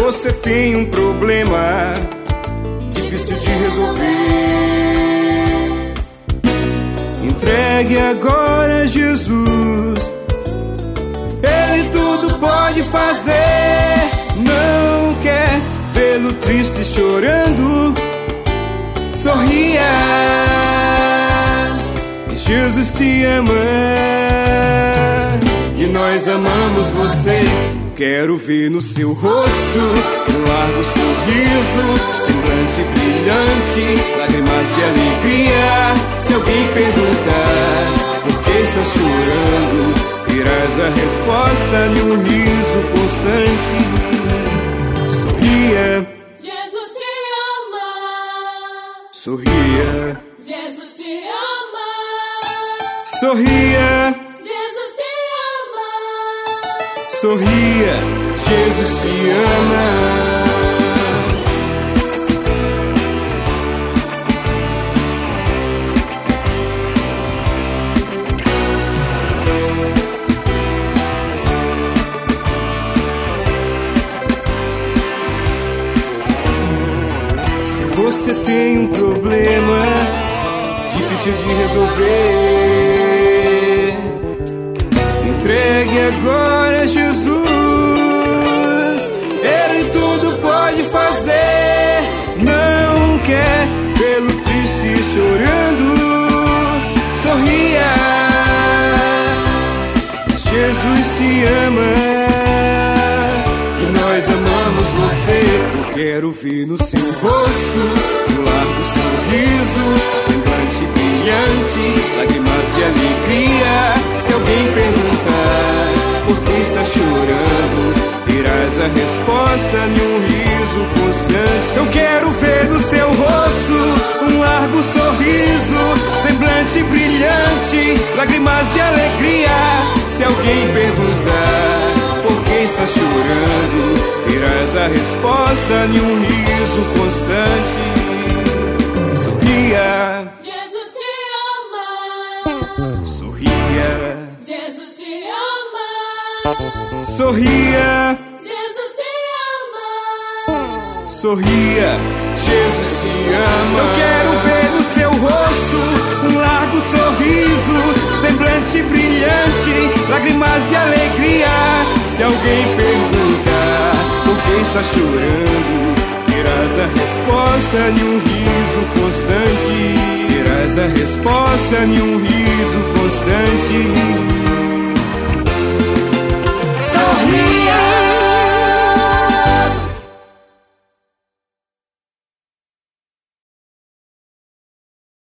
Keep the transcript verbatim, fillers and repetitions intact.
você tem um problema difícil de resolver, entregue agora a Jesus. Ele tudo pode fazer. Não quer vê-lo triste chorando. Sorria, Jesus te ama e nós amamos você. Quero ver no seu rosto um largo sorriso, semblante brilhante, lágrimas de alegria. Se alguém perguntar por que está chorando, terás a resposta em um riso constante. Sorria, Jesus te ama. Sorria, Jesus te ama. Sorria, Jesus te ama. sorria, Jesus te ama. Se você tem um problema difícil de resolver, entregue agora a Jesus. Ele tudo pode fazer. Não quer vê-lo triste chorando. Sorria, Jesus te ama e nós amamos você. Eu quero ver no seu rosto um largo sorriso, semblante brilhante, lágrimas de alegria. Se alguém perguntar por que está chorando, terás a resposta em um riso constante. Eu quero ver no seu rosto um largo sorriso, semblante brilhante, lágrimas de alegria. Se alguém perguntar por que está chorando, terás a resposta em um riso constante. Sorria, Jesus te ama. sorria, Jesus te ama. sorria, Jesus te ama. sorria, Jesus te ama. Eu quero ver no seu rosto um largo sorriso, semblante brilhante, lágrimas de alegria. Se alguém perguntar por que está chorando, terás a resposta em um riso constante. Terás a resposta em um riso constante.